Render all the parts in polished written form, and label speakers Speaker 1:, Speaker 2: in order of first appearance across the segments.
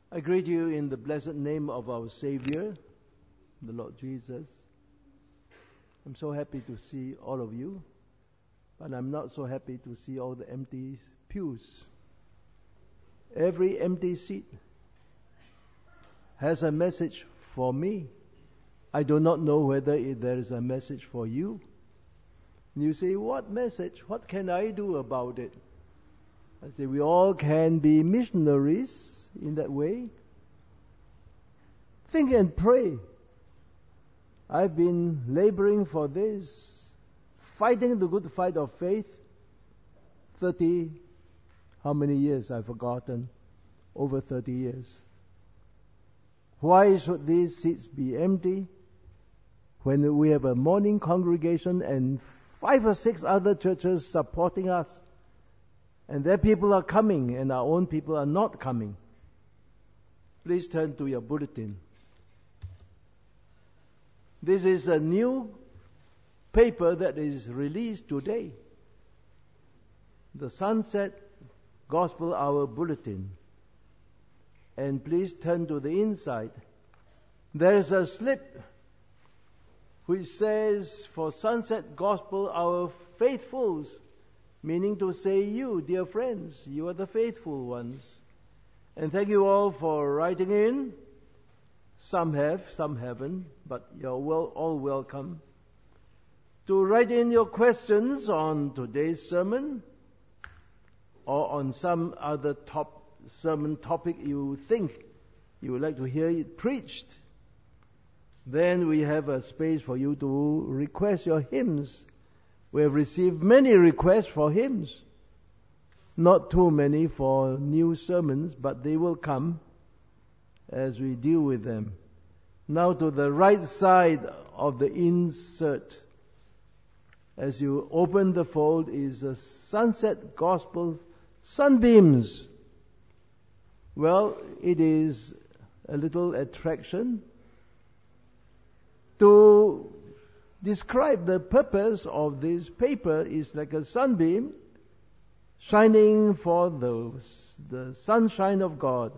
Speaker 1: I greet you in the blessed name of our Savior, the Lord Jesus. I'm so happy to see all of you, but I'm not so happy to see all the empty pews. Every empty seat has a message for me. I do not know whether there is a message for you. And you say, what message? What can I do about it? I say, we all can be missionaries in that way. Think and pray. I've been laboring for this, fighting the good fight of faith, 30, how many years? I've forgotten. Over 30 years. Why should these seats be empty when we have a morning congregation and 5 or 6 other churches supporting us? And their people are coming and our own people are not coming. Please turn to your bulletin. This is a new paper that is released today. The Sunset Gospel Hour Bulletin. And please turn to the inside. There is a slip which says, for Sunset Gospel Hour faithfuls, meaning to say you, dear friends, you are the faithful ones. And thank you all for writing in. Some have, some haven't, but you're all welcome to write in your questions on today's sermon or on some other sermon topic you think you would like to hear it preached. Then we have a space for you to request your hymns. We have received many requests for hymns. Not too many for new sermons, but they will come as we deal with them. Now to the right side of the insert, as you open the fold, is a Sunset Gospel Sunbeams. Well, it is a little attraction to describe the purpose of this paper. Is like a sunbeam shining for the sunshine of God,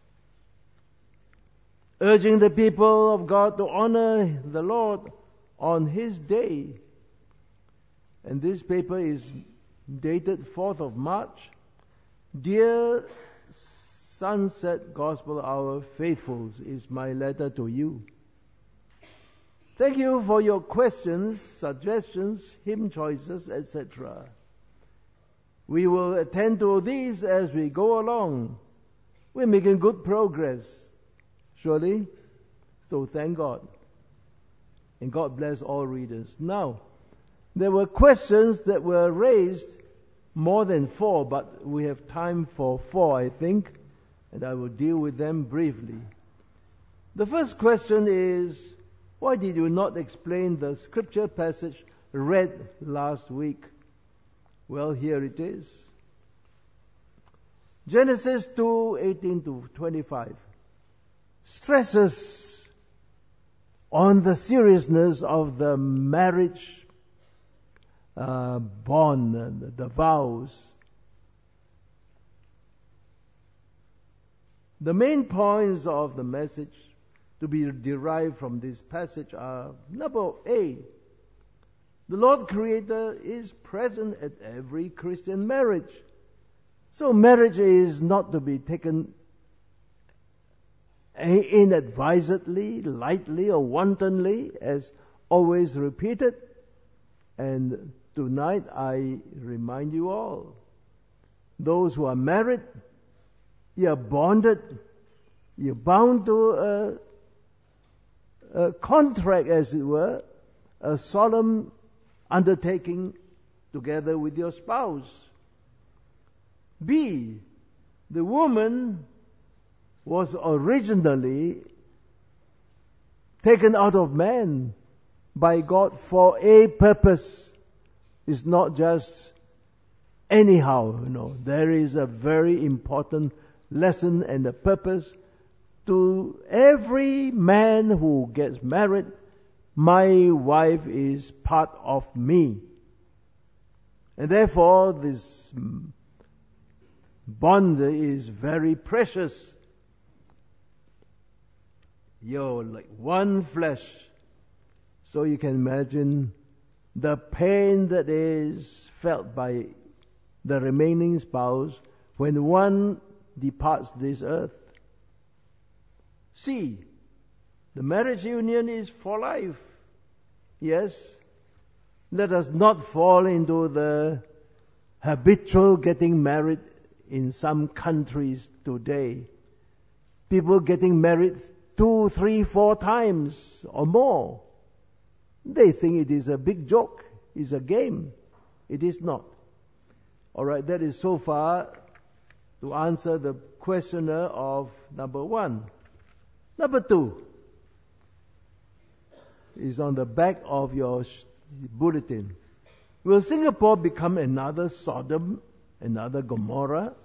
Speaker 1: urging the people of God to honor the Lord on His day. And this paper is dated 4th of March. Dear Sunset Gospel Hour faithfuls, is my letter to you. Thank you for your questions, suggestions, hymn choices, etc. We will attend to these as we go along. We're making good progress, surely. So thank God. And God bless all readers. Now, there were questions that were raised, more than 4, but we have time for 4, I think, and I will deal with them briefly. The first question is, why did you not explain the scripture passage read last week? Well, here it is. Genesis 2:18-25 stresses on the seriousness of the marriage bond, the vows. The main points of the message to be derived from this passage are, number A, the Lord Creator is present at every Christian marriage. So marriage is not to be taken inadvisedly, lightly or wantonly, as always repeated. And tonight I remind you all, those who are married, you're bonded, you're bound to a contract, as it were, a solemn undertaking together with your spouse. B, the woman was originally taken out of man by God for a purpose. It's not just anyhow, There is a very important lesson and a purpose to every man who gets married. My wife is part of me. And therefore, this bond is very precious. You're like one flesh. So you can imagine the pain that is felt by the remaining spouse when one departs this earth. See, the marriage union is for life. Yes, let us not fall into the habitual getting married in some countries today. People getting married 2, 3, 4 times or more. They think it is a big joke. It's a game. It is not. All right, that is so far to answer the questioner of number 1. Number 2 is on the back of your bulletin. Will Singapore become another Sodom, another Gomorrah?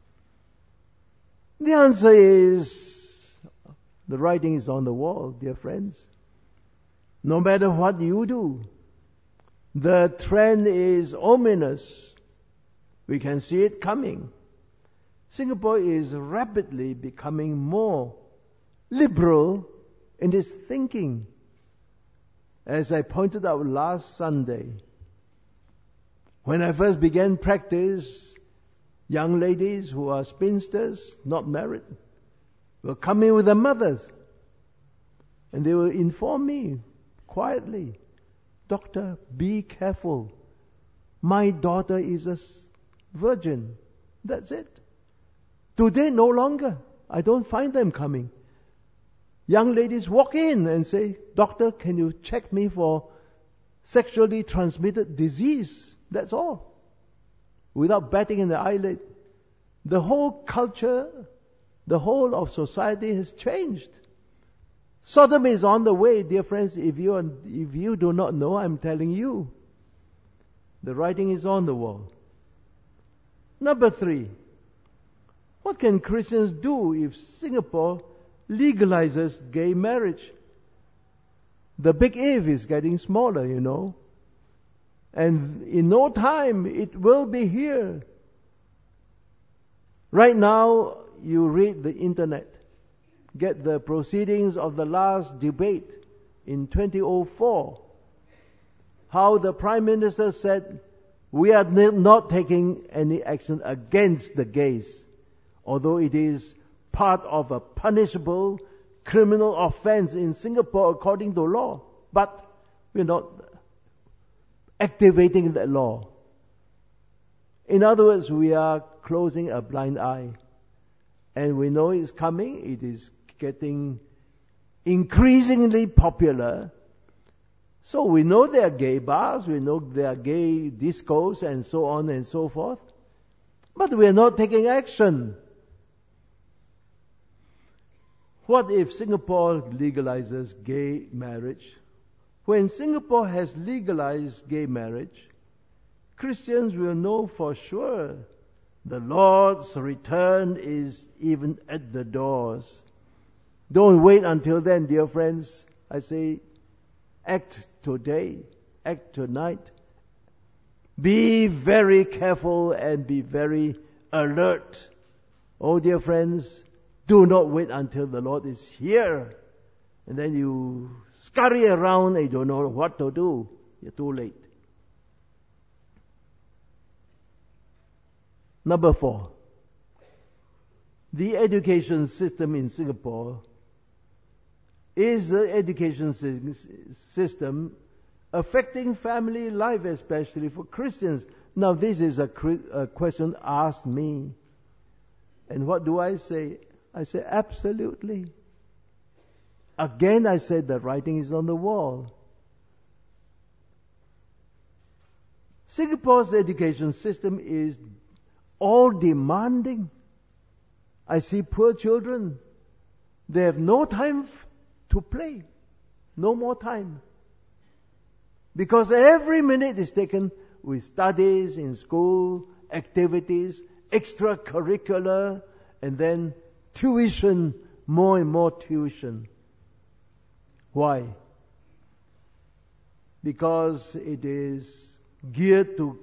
Speaker 1: The answer is, the writing is on the wall, dear friends. No matter what you do, the trend is ominous. We can see it coming. Singapore is rapidly becoming more liberal in its thinking. As I pointed out last Sunday, when I first began practice, young ladies who are spinsters, not married, will come in with their mothers. And they will inform me quietly, "Doctor, be careful. My daughter is a virgin." That's it. Today, no longer. I don't find them coming. Young ladies walk in and say, "Doctor, can you check me for sexually transmitted disease?" That's all. Without batting an eyelid. The whole culture, the whole of society has changed. Sodom is on the way, dear friends. If you do not know, I'm telling you. The writing is on the wall. Number 3. What can Christians do if Singapore legalizes gay marriage? The big if is getting smaller, you know. And in no time, it will be here. Right now, you read the internet. Get the proceedings of the last debate in 2004. How the Prime Minister said, "We are not taking any action against the gays, although it is part of a punishable criminal offense in Singapore according to law. But we're not activating that law." In other words, we are closing a blind eye. And we know it's coming. It is getting increasingly popular. So we know there are gay bars, we know there are gay discos and so on and so forth. But we are not taking action. What if Singapore legalizes gay marriage? When Singapore has legalized gay marriage, Christians will know for sure the Lord's return is even at the doors. Don't wait until then, dear friends. I say, act today, act tonight. Be very careful and be very alert. Oh, dear friends, do not wait until the Lord is here. And then you scurry around and you don't know what to do. You're too late. Number 4. The education system in Singapore is the education system affecting family life, especially for Christians. Now, this is a question asked me. And what do I say? I say, absolutely. Again, I said the writing is on the wall. Singapore's education system is all demanding. I see poor children. They have no time to play. No more time. Because every minute is taken with studies in school, activities, extracurricular, and then tuition, more and more tuition. Why? Because it is geared to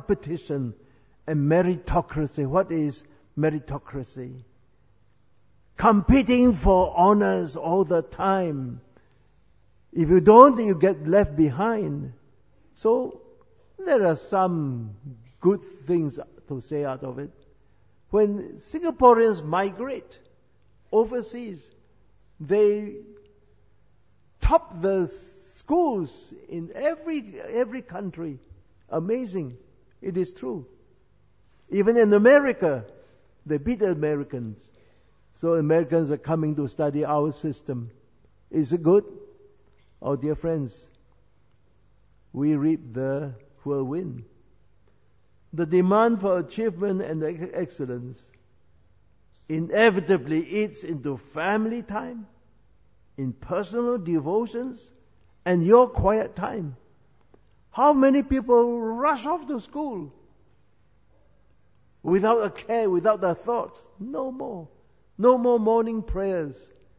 Speaker 1: competition and meritocracy. What is meritocracy? competing for honors all the time. If you don't, you get left behind. So there are some good things to say out of it. When Singaporeans migrate overseas, they top the schools in every country. Amazing. It is true. Even in America, they beat the Americans. So Americans are coming to study our system. Is it good? Oh, dear friends, we reap the whirlwind. The demand for achievement and excellence inevitably eats into family time, in personal devotions, and your quiet time. How many people rush off to school without a care, without a thought? No more. No more morning prayers.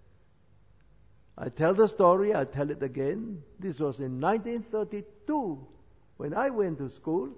Speaker 1: I tell the story, I tell it again. This was in 1932 when I went to school.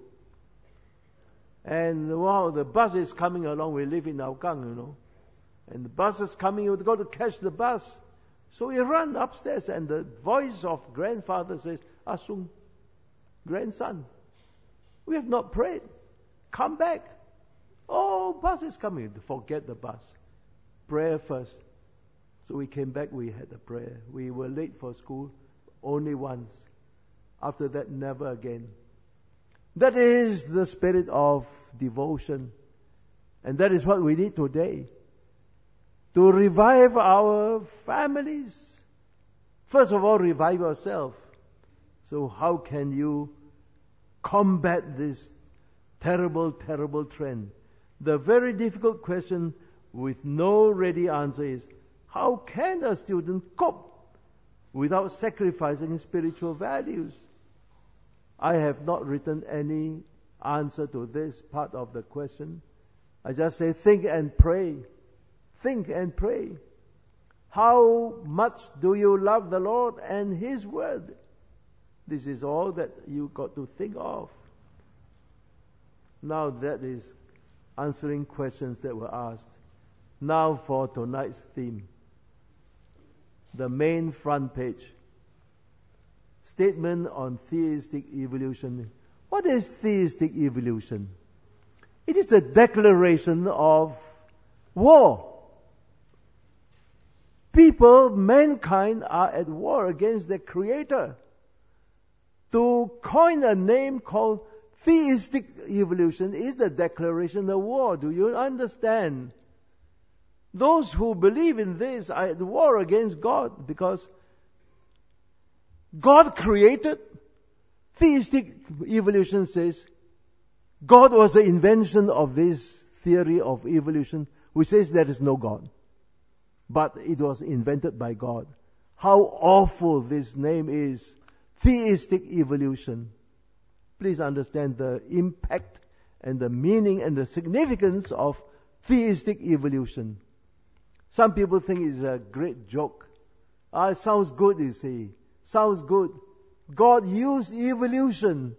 Speaker 1: And wow, the bus is coming along. We live in Hougang, And the bus is coming. You've got to catch the bus. So we run upstairs and the voice of grandfather says, Asung, grandson, we have not prayed. Come back. Oh, bus is coming. Forget the bus. Prayer first. So we came back, we had a prayer. We were late for school only once. After that, never again. That is the spirit of devotion. And that is what we need today. To revive our families. First of all, revive yourself. So how can you combat this terrible, terrible trend? The very difficult question with no ready answer is, how can a student cope without sacrificing spiritual values? I have not written any answer to this part of the question. I just say, think and pray. Think and pray. How much do you love the Lord and His Word? This is all that you got to think of. Now that is answering questions that were asked. Now for tonight's theme. The main front page. Statement on theistic evolution. What is theistic evolution? It is a declaration of war. People, mankind, are at war against their Creator. To coin a name called theistic evolution is the declaration of war. Do you understand? Those who believe in this are at war against God because God created. Theistic evolution says God was the invention of this theory of evolution, which says there is no God. But it was invented by God. How awful this name is. Theistic evolution. Please understand the impact and the meaning and the significance of theistic evolution. Some people think it's a great joke. It sounds good, you see. Sounds good. God used evolution.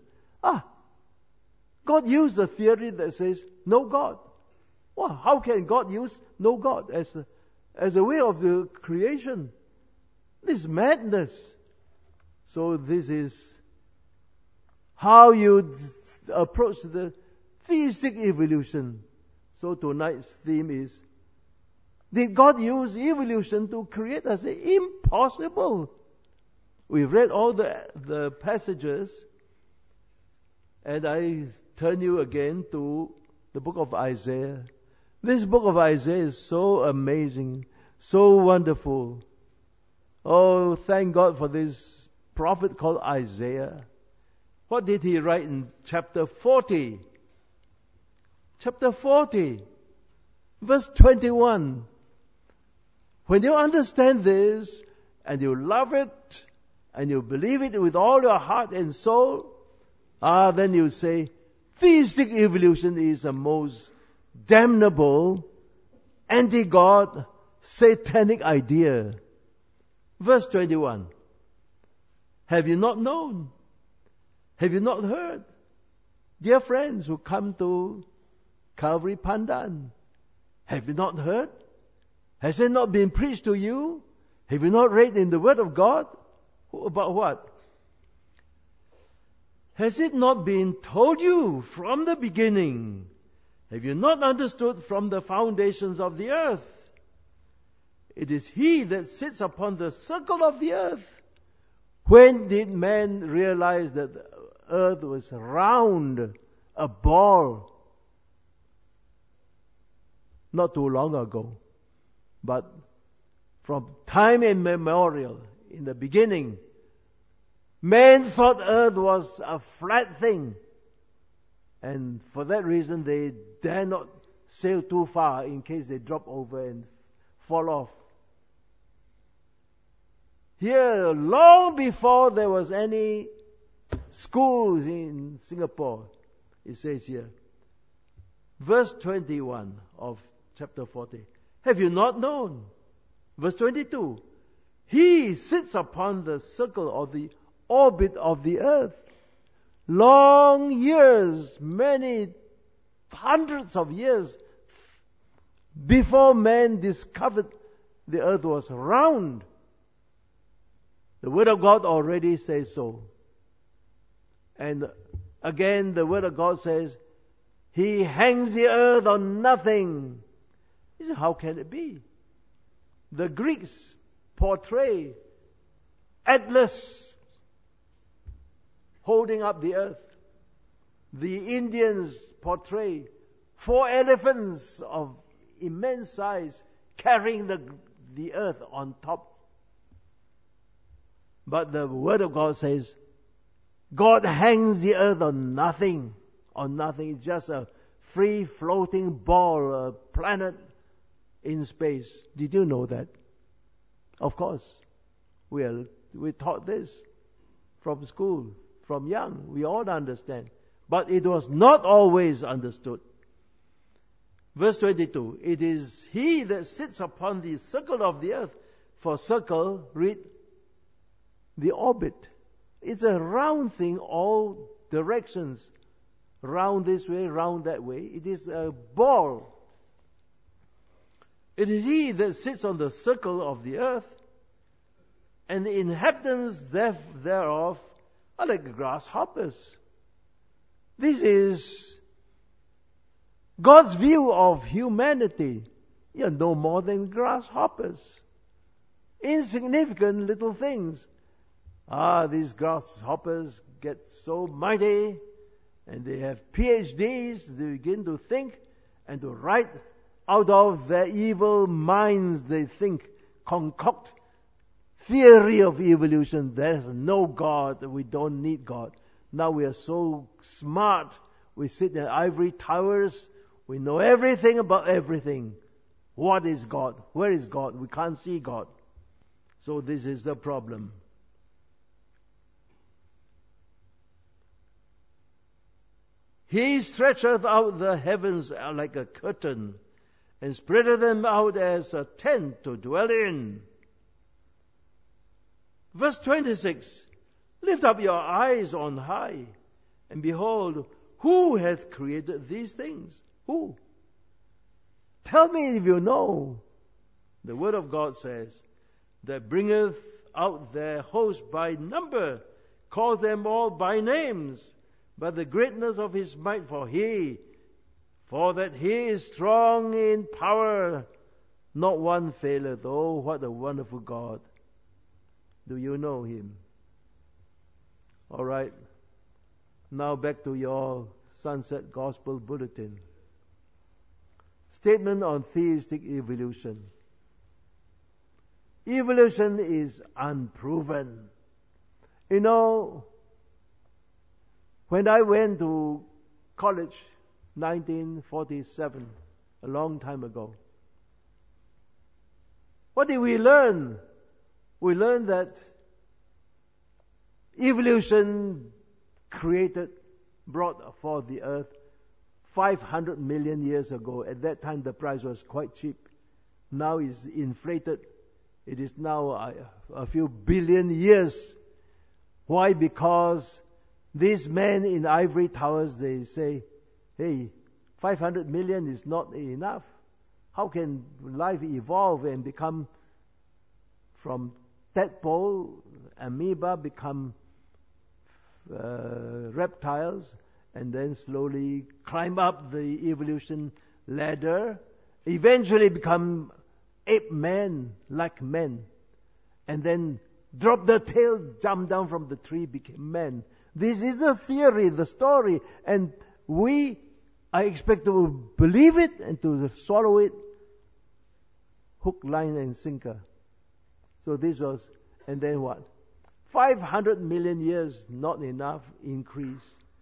Speaker 1: God used a theory that says no God. Well, how can God use no God as a way of the creation? This is madness. So this is how you approach the theistic evolution. So tonight's theme is, did God use evolution to create us? Impossible. We read all the passages, and I turn you again to the book of Isaiah. This book of Isaiah is so amazing, so wonderful. Oh, thank God for this prophet called Isaiah. What did he write in chapter 40? Chapter 40, verse 21. When you understand this, and you love it, and you believe it with all your heart and soul, then you say, theistic evolution is the most damnable, anti-God, satanic idea. Verse 21. Have you not known? Have you not heard? Dear friends who come to Calvary Pandan, have you not heard? Has it not been preached to you? Have you not read in the Word of God? About what? Has it not been told you from the beginning? Have you not understood from the foundations of the earth? It is He that sits upon the circle of the earth. When did man realize that the earth was round, a ball? Not too long ago. But from time immemorial, in the beginning, man thought earth was a flat thing. And for that reason, they dare not sail too far in case they drop over and fall off. Here, long before there was any schools in Singapore, it says here, verse 21 of chapter 40, have you not known? Verse 22, He sits upon the circle of the orbit of the earth. Long years, many hundreds of years before man discovered the earth was round. The Word of God already says so. And again, the Word of God says, He hangs the earth on nothing. You say, how can it be? The Greeks portray Atlas holding up the earth. The Indians portray 4 elephants of immense size carrying the earth on top. But the Word of God says, God hangs the earth on nothing. On nothing. It's just a free floating ball, a planet in space. Did you know that? Of course. We taught this from school, from young. We all understand. But it was not always understood. Verse 22, it is He that sits upon the circle of the earth. For circle, read the orbit. It's a round thing, all directions. Round this way, round that way. It is a ball. It is He that sits on the circle of the earth, and the inhabitants thereof are like grasshoppers. This is God's view of humanity. You're no more than grasshoppers. Insignificant little things. These grasshoppers get so mighty, and they have PhDs. They begin to think and to write out of their evil minds. They think, concoct theory of evolution. There's no God. We don't need God. Now we are so smart. We sit in ivory towers. We know everything about everything. What is God? Where is God? We can't see God. So this is the problem. He stretcheth out the heavens like a curtain, and spreadeth them out as a tent to dwell in. Verse 26, lift up your eyes on high, and behold, who hath created these things? Who? Tell me if you know. The Word of God says, that bringeth out their host by number, calleth them all by names, by the greatness of His might, for that He is strong in power, not one faileth. Oh, what a wonderful God. Do you know Him? All right. Now back to your Sunset Gospel Bulletin. Statement on theistic evolution. Evolution is unproven. You know, when I went to college, 1947, a long time ago, what did we learn? We learned that evolution brought forth the earth 500 million years ago. At that time, the price was quite cheap. Now it's inflated. It is now a few billion years. Why? Because these men in ivory towers, they say, hey, 500 million is not enough. How can life evolve and become from tadpole, amoeba, become reptiles, and then slowly climb up the evolution ladder, eventually become ape man, like men, and then drop the tail, jump down from the tree, became man. This is the theory, the story, and we are expected to believe it and to swallow it, hook, line, and sinker. So this was, and then what? 500 million years, not enough, increase.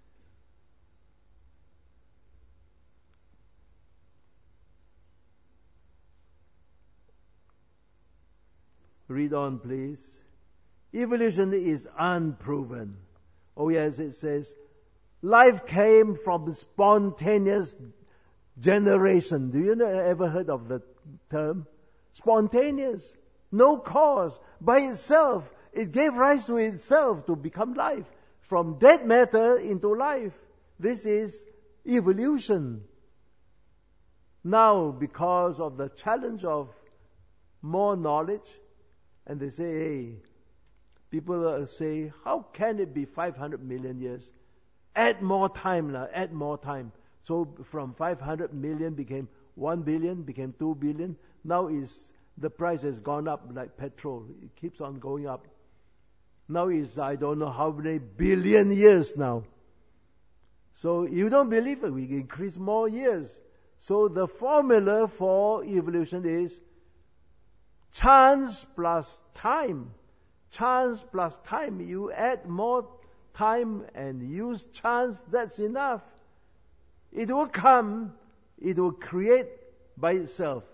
Speaker 1: Read on, please. Evolution is unproven. Oh yes, it says, life came from spontaneous generation. Do you ever heard of the term? Spontaneous. No cause. By itself. It gave rise to itself to become life. From dead matter into life. This is evolution. Now, because of the challenge of more knowledge, and they say, hey, people say, how can it be 500 million years? Add more time, add more time. So from 500 million became 1 billion, became 2 billion. Now the price has gone up like petrol. It keeps on going up. Now it's, I don't know how many billion years now. So you don't believe it, we increase more years. So the formula for evolution is chance plus time. Chance plus time. You add more time and use chance, that's enough. It will come, it will create by itself.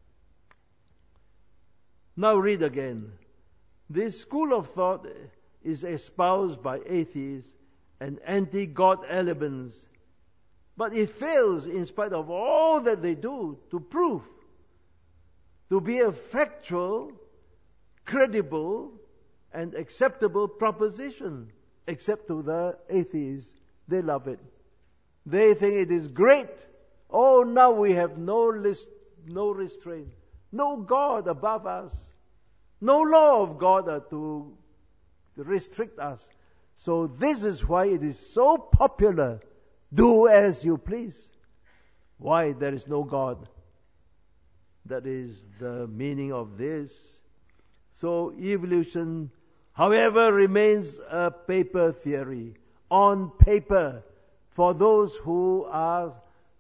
Speaker 1: Now read again. This school of thought is espoused by atheists and anti-God elements, but it fails in spite of all that they do to prove to be a factual, credible, and acceptable proposition, except to the atheists. They love it. They think it is great. Oh, now we have no restraint, no God above us, no law of God to restrict us. So this is why it is so popular. Do as you please. Why? There is no God. That is the meaning of this. So evolution, however, remains a paper theory. On paper, for those who are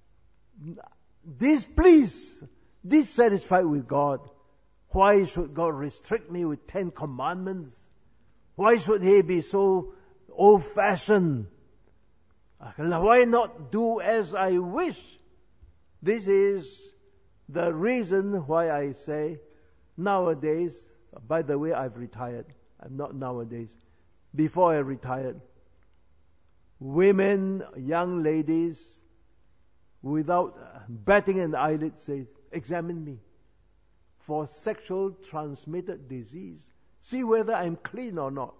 Speaker 1: displeased, dissatisfied with God. Why should God restrict me with 10 commandments? Why should He be so old-fashioned? Why not do as I wish? This is the reason why I say nowadays, by the way, I've retired. I'm not nowadays. Before I retired, women, young ladies, without batting an eyelid, say, examine me for sexual transmitted disease. See whether I'm clean or not.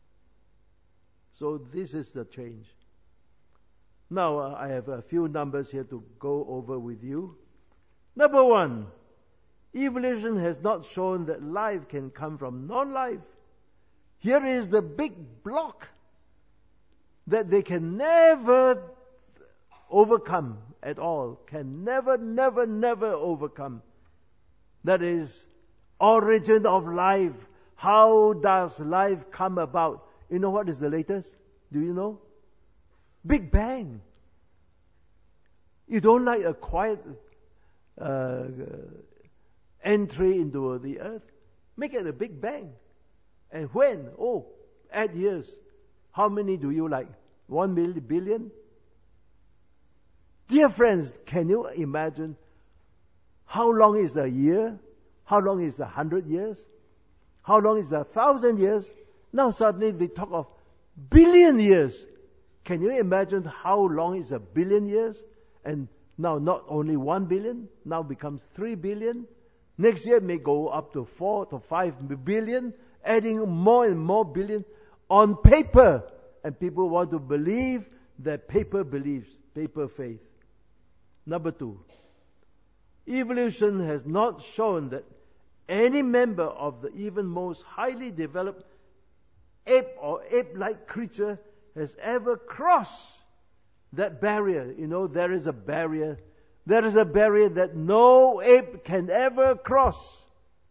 Speaker 1: So this is the change. Now I have a few numbers here to go over with you. Number 1, evolution has not shown that life can come from non-life. Here is the big block that they can never overcome at all. Can never overcome. That is origin of life. How does life come about? You know what is the latest? Do you know? Big Bang. You don't like a quiet entry into the earth? Make it a Big Bang. And when? Oh, add years. How many do you like? 1 billion? Dear friends, can you imagine how long is a year? How long is 100 years? How long is 1,000 years? Now suddenly they talk of billion years. Can you imagine how long is 1 billion years? And now not only 1 billion, now becomes 3 billion. Next year may go up to 4 to 5 billion, adding more and more billion on paper. And people want to believe that paper believes, paper faith. Number 2, Evolution has not shown that any member of the even most highly developed ape or ape-like creature has ever crossed that barrier. You know, there is a barrier. There is a barrier that no ape can ever cross.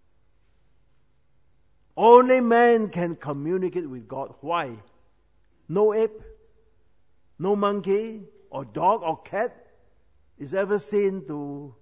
Speaker 1: Only man can communicate with God. Why? No ape, no monkey, or dog, or cat is ever seen to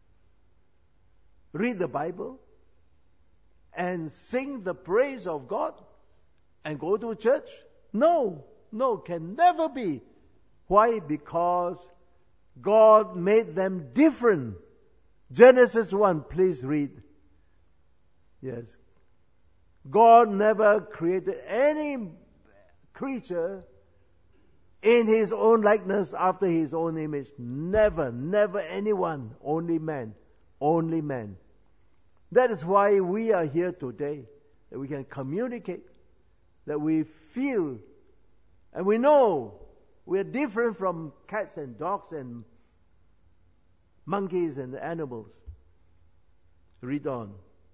Speaker 1: read the Bible and sing the praise of God and go to church? No, can never be. Why? Because God made them different. Genesis 1, please read. Yes. God never created any creature in His own likeness after His own image. Never anyone. Only man. Only man. That is why we are here today. That we can communicate. That we feel. And we know we are different from cats and dogs and monkeys and animals. Read on.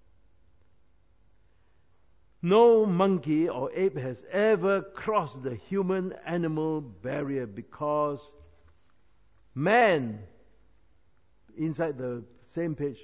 Speaker 1: No monkey or ape has ever crossed the human-animal barrier because man, inside the same page,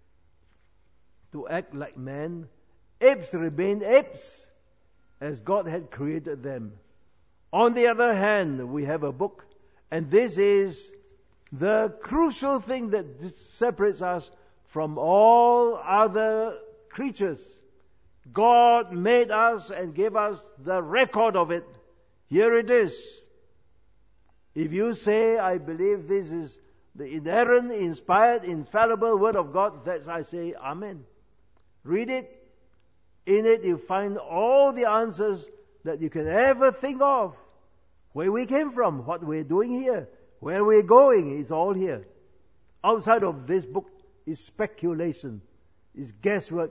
Speaker 1: to act like man, apes remain apes as God had created them. On the other hand, we have a book, and this is the crucial thing that separates us from all other creatures. God made us and gave us the record of it. Here it is. If you say, I believe this is the inerrant, inspired, infallible Word of God, that's I say, Amen. Read it. In it you find all the answers that you can ever think of. Where we came from, what we're doing here, where we're going, is all here. Outside of this book is speculation, is guesswork.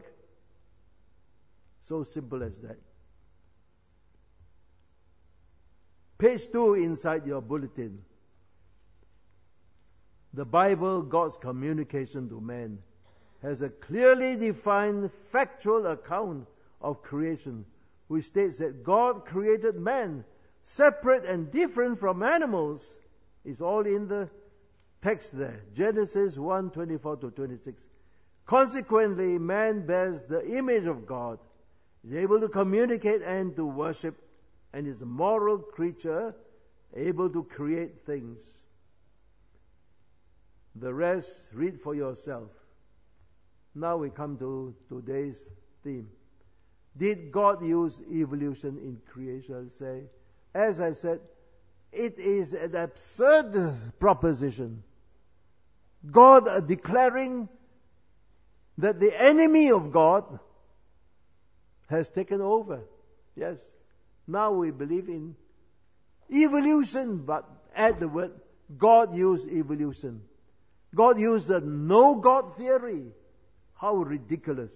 Speaker 1: So simple as that. Page 2 inside your bulletin. The Bible, God's communication to man, has a clearly defined factual account of creation, which states that God created man separate and different from animals. It's all in the text there. Genesis 1:24-26. Consequently, man bears the image of God, is able to communicate and to worship, and is a moral creature, able to create things. The rest, read for yourself. Now we come to today's theme. Did God use evolution in creation? I'll say, as I said, it is an absurd proposition. God declaring that the enemy of God has taken over. Yes. Now we believe in evolution, but add the word, God used evolution. God used the no God theory. How ridiculous.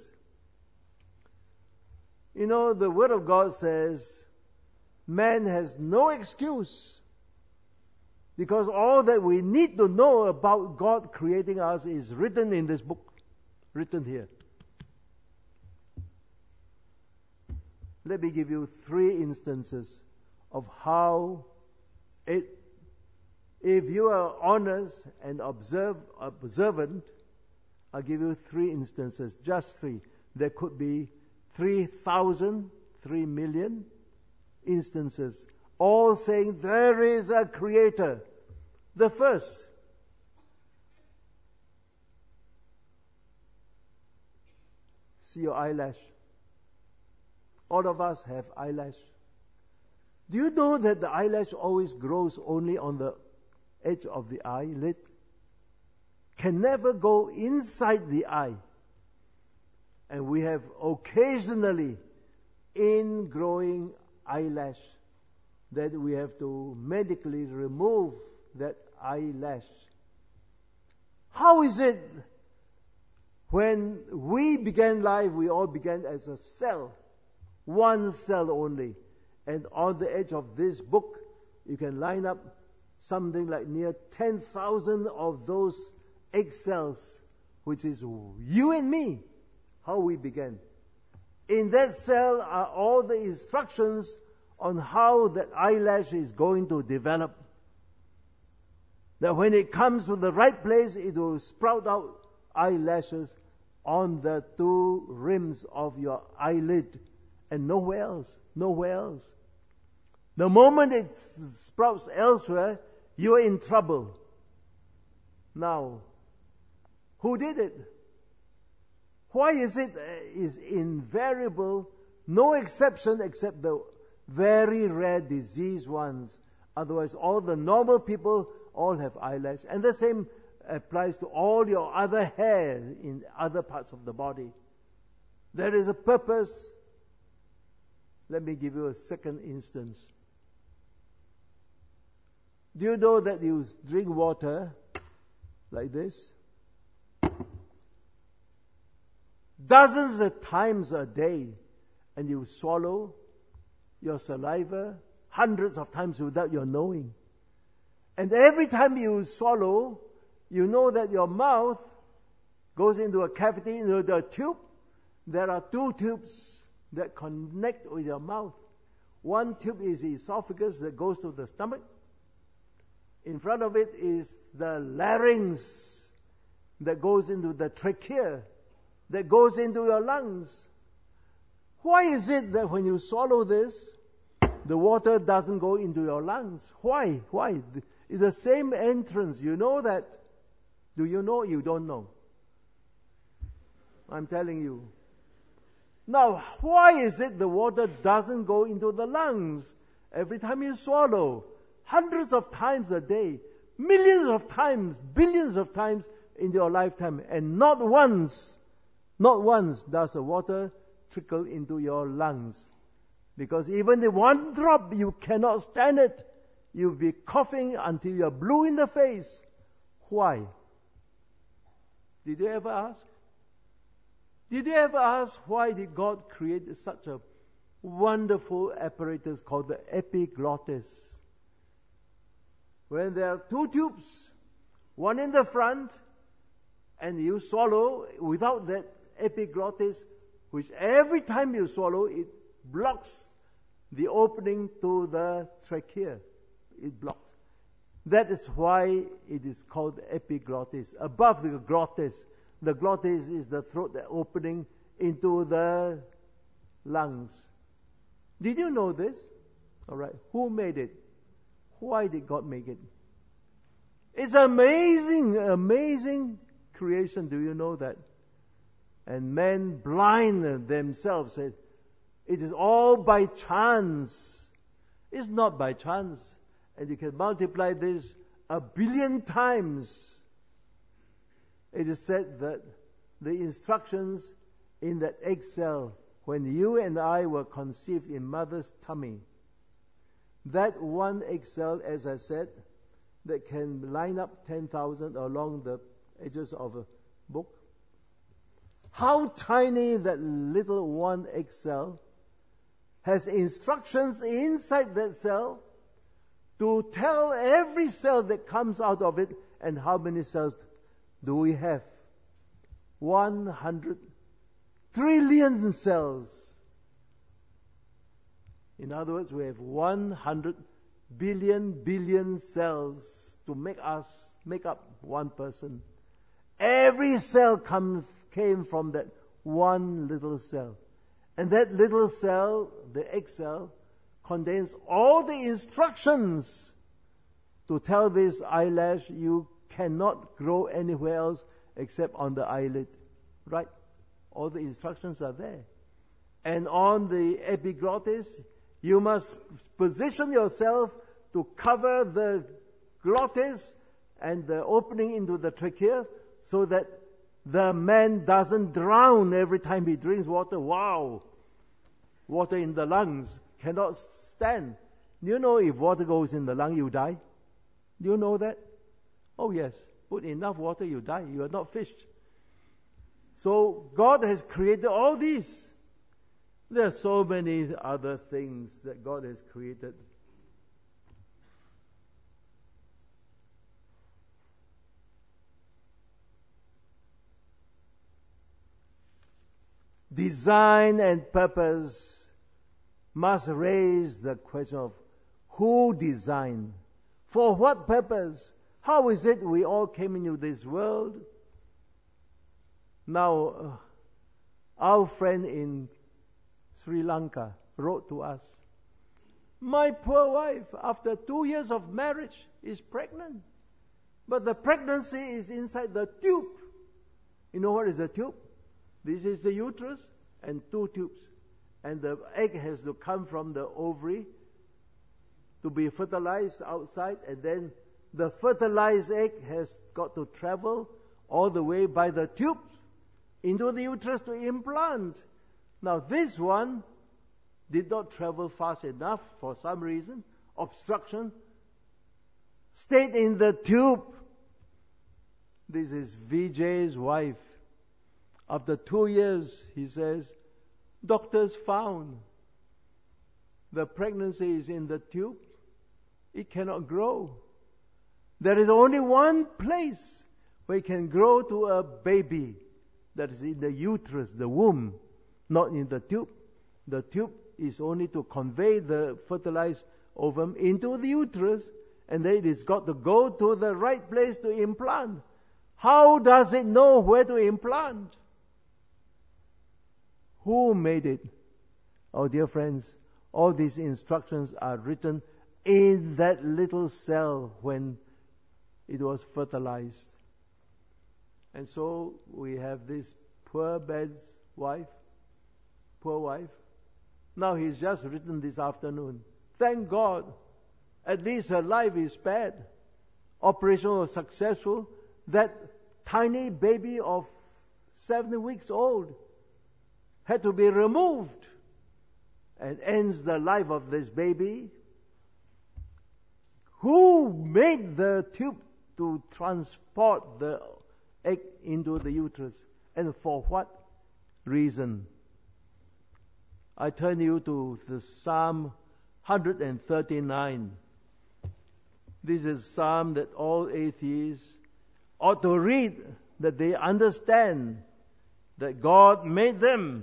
Speaker 1: You know, the Word of God says, man has no excuse, because all that we need to know about God creating us is written in this book, written here. Let me give you 3 instances of how if you are honest and observant, I'll give you 3 instances, just 3. There could be 3,000, 3 million instances, all saying there is a creator. The first, see your eyelash. All of us have eyelash. Do you know that the eyelash always grows only on the edge of the eyelid? Can never go inside the eye. And we have occasionally ingrowing eyelash that we have to medically remove that eyelash. How is it when we began life, we all began as a cell, one cell only, and on the edge of this book you can line up something like near 10,000 of those egg cells which is you and me, how we began. In that cell are all the instructions on how that eyelash is going to develop. That when it comes to the right place, it will sprout out eyelashes on the two rims of your eyelid and nowhere else. Nowhere else. The moment it sprouts elsewhere, you are in trouble. Now, who did it? Why is it is invariable, no exception except the very rare diseased ones? Otherwise, all the normal people all have eyelash. And the same applies to all your other hair in other parts of the body. There is a purpose. Let me give you a second instance. Do you know that you drink water like this? Dozens of times a day, and you swallow your saliva hundreds of times without your knowing. And every time you swallow, you know that your mouth goes into a cavity, into the tube. There are two tubes that connect with your mouth. One tube is the esophagus that goes to the stomach. In front of it is the larynx that goes into the trachea, that goes into your lungs. Why is it that when you swallow this, the water doesn't go into your lungs? Why? Why? It's the same entrance. You know that. Do you know? You don't know. I'm telling you. Now, why is it the water doesn't go into the lungs every time you swallow? Hundreds of times a day, millions of times, billions of times in your lifetime, and not once does the water trickle into your lungs. Because even the one drop, you cannot stand it. You'll be coughing until you're blue in the face. Why? Did you ever ask? Did you ever ask why did God create such a wonderful apparatus called the epiglottis? When there are two tubes, one in the front, and you swallow without that epiglottis, which every time you swallow, it blocks the opening to the trachea. It blocks. That is why it is called epiglottis. Above the glottis. The glottis is the throat opening into the lungs. Did you know this? All right. Who made it? Why did God make it? It's amazing, amazing creation. Do you know that? And men blind themselves. It is all by chance. It's not by chance. And you can multiply this 1 billion times. It is said that the instructions in that egg cell, when you and I were conceived in mother's tummy, that one egg cell, as I said, that can line up 10,000 along the edges of a book. How tiny that little one egg cell has instructions inside that cell to tell every cell that comes out of it. And how many cells do we have? 100 trillion cells. In other words, we have 100 billion cells to make up one person. Every cell came from that one little cell. And that little cell, the egg cell, contains all the instructions to tell this eyelash you cannot grow anywhere else except on the eyelid. Right? All the instructions are there. And on the epiglottis, you must position yourself to cover the glottis and the opening into the trachea so that the man doesn't drown every time he drinks water. Wow! Water in the lungs cannot stand. Do you know if water goes in the lung, you die? Do you know that? Oh yes. Put enough water, you die. You are not fish. So God has created all these. There are so many other things that God has created. design and purpose must raise the question of who designed, for what purpose, how is it we all came into this world. Now, our friend in Sri Lanka wrote to us, my poor wife, after 2 years of marriage, is pregnant. But the pregnancy is inside the tube. You know what is a tube? This is the uterus and 2 tubes. And the egg has to come from the ovary to be fertilized outside. And then the fertilized egg has got to travel all the way by the tube into the uterus to implant. Now this one did not travel fast enough for some reason, obstruction, stayed in the tube. This is Vijay's wife. After 2 years, he says, doctors found the pregnancy is in the tube. It cannot grow. There is only one place where it can grow to a baby. That is in the uterus, the womb, not in the tube. The tube is only to convey the fertilized ovum into the uterus, and then it has got to go to the right place to implant. How does it know where to implant? Who made it? Oh, dear friends, all these instructions are written in that little cell when it was fertilized. And so we have this poor bed's wife, poor wife. Now he's just written this afternoon. Thank God, at least her life is spared. Operation was successful. That tiny baby of 7 weeks old had to be removed and ends the life of this baby. Who made the tube to transport the egg into the uterus, and for what reason? I turn you to the Psalm 139. This is a psalm that all atheists ought to read, that they understand that God made them.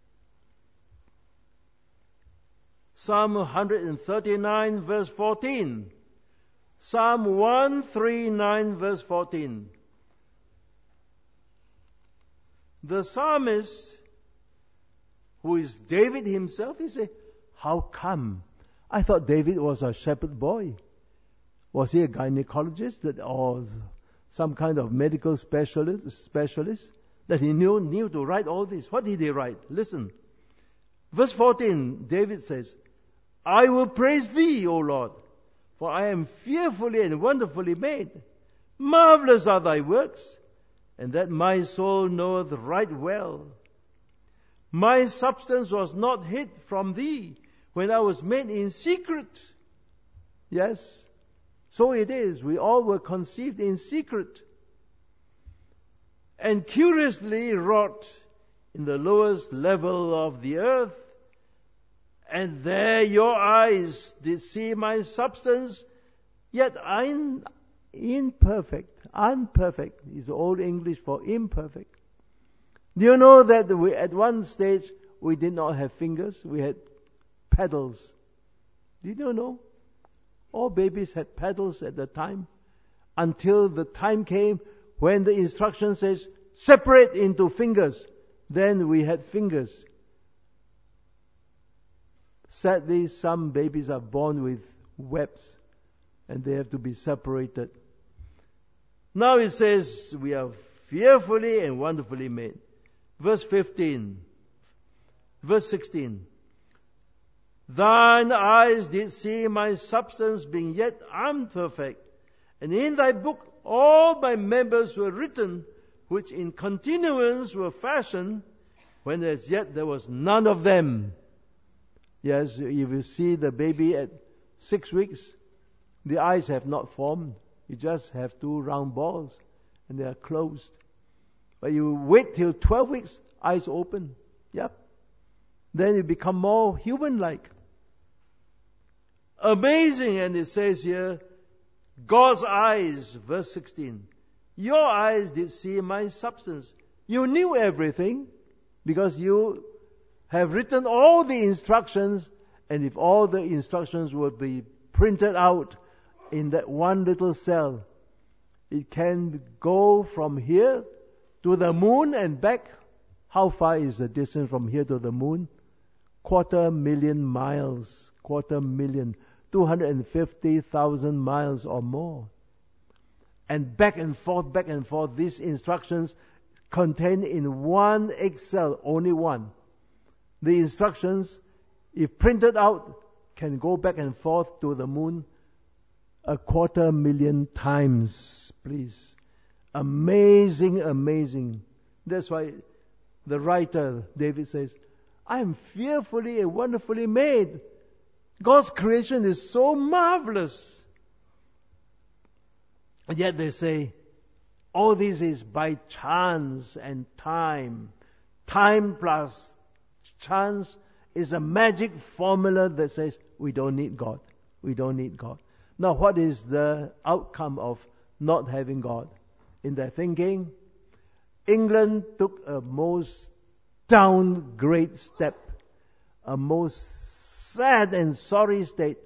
Speaker 1: Psalm 139 verse 14. Psalm 139 verse 14. The psalmist, who is David himself, he said, how come? I thought David was a shepherd boy. Was he a gynecologist or some kind of medical specialist that he knew to write all this? What did he write? Listen. Verse 14, David says, I will praise thee, O Lord, for I am fearfully and wonderfully made. Marvelous are thy works, and that my soul knoweth right well. My substance was not hid from thee when I was made in secret. Yes, so it is. We all were conceived in secret and curiously wrought in the lowest level of the earth. And there your eyes did see my substance, yet I'm imperfect. Unperfect is Old English for imperfect. Do you know that at one stage we did not have fingers, we had paddles? Did you know? All babies had paddles at the time, until the time came when the instruction says, separate into fingers. Then we had fingers. Sadly, some babies are born with webs, and they have to be separated. Now it says, we are fearfully and wonderfully made. Verse 15. Verse 16. Thine eyes did see my substance being yet unperfect, and in thy book all my members were written, which in continuance were fashioned, when as yet there was none of them. Yes, if you see the baby at 6 weeks, the eyes have not formed. You just have 2 round balls, and they are closed. But you wait till 12 weeks, eyes open. Yep. Then you become more human-like. Amazing, and it says here, God's eyes, verse 16. Your eyes did see my substance. You knew everything. because you have written all the instructions, and if all the instructions would be printed out in that one little cell, it can go from here to the moon and back. How far is the distance from here to the moon? 250,000 miles. 250,000 miles or more. And back and forth, these instructions contained in one Excel, only one. The instructions, if printed out, can go back and forth to the moon 250,000 times, please. Amazing, amazing. That's why the writer, David, says, I am fearfully and wonderfully made. God's creation is so marvelous. And yet they say, all this is by chance and time. Time plus chance is a magic formula that says, we don't need God. We don't need God. Now, what is the outcome of not having God? In their thinking, England took a most downgrade step, a most sad and sorry step,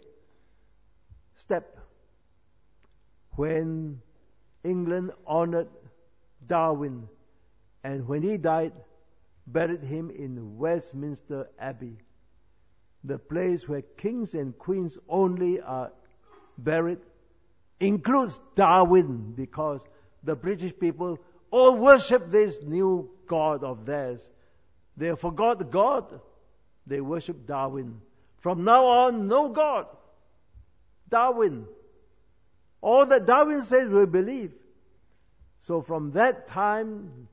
Speaker 1: when England honored Darwin, and when he died, buried him in Westminster Abbey, the place where kings and queens only are buried, includes Darwin, because the British people all worship this new God of theirs. They forgot God. They worship Darwin. From now on, no God. Darwin. All that Darwin says we believe. So from that time,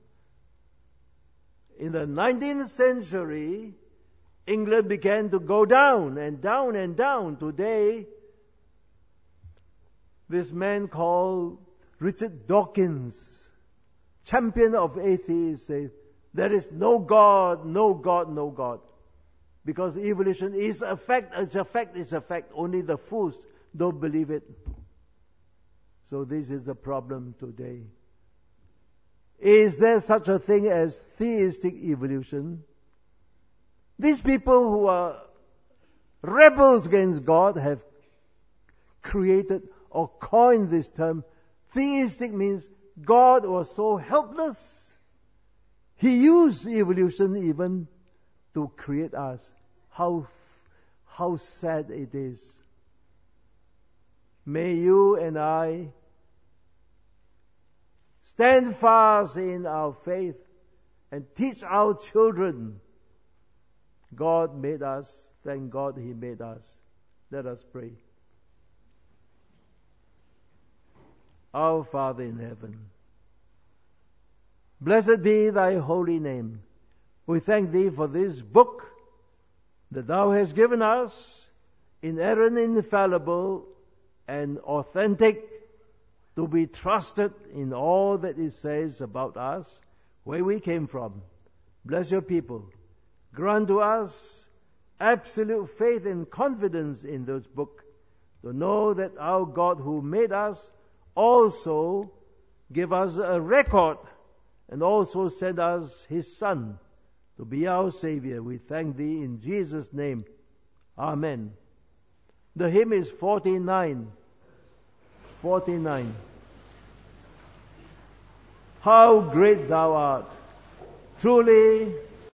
Speaker 1: in the 19th century, England began to go down and down and down. Today, this man called Richard Dawkins, champion of atheists, says, there is no God, no God, no God. Because evolution is a fact, it's a fact, it's a fact. Only the fools don't believe it. So this is a problem today. Is there such a thing as theistic evolution? These people who are rebels against God have created or coined this term. Theistic means God was so helpless. He used evolution even to create us. How sad it is. May you and I stand fast in our faith and teach our children. God made us. Thank God He made us. Let us pray. Our Father in heaven, blessed be Thy holy name. We thank Thee for this book that Thou hast given us, inerrant, infallible, and authentic, to be trusted in all that it says about us, where we came from. Bless Your people. Grant to us absolute faith and confidence in this book, to know that our God who made us also gave us a record and also sent us His Son to be our Savior. We thank Thee in Jesus' name. Amen. The hymn is 49. 49. How great Thou art! Truly,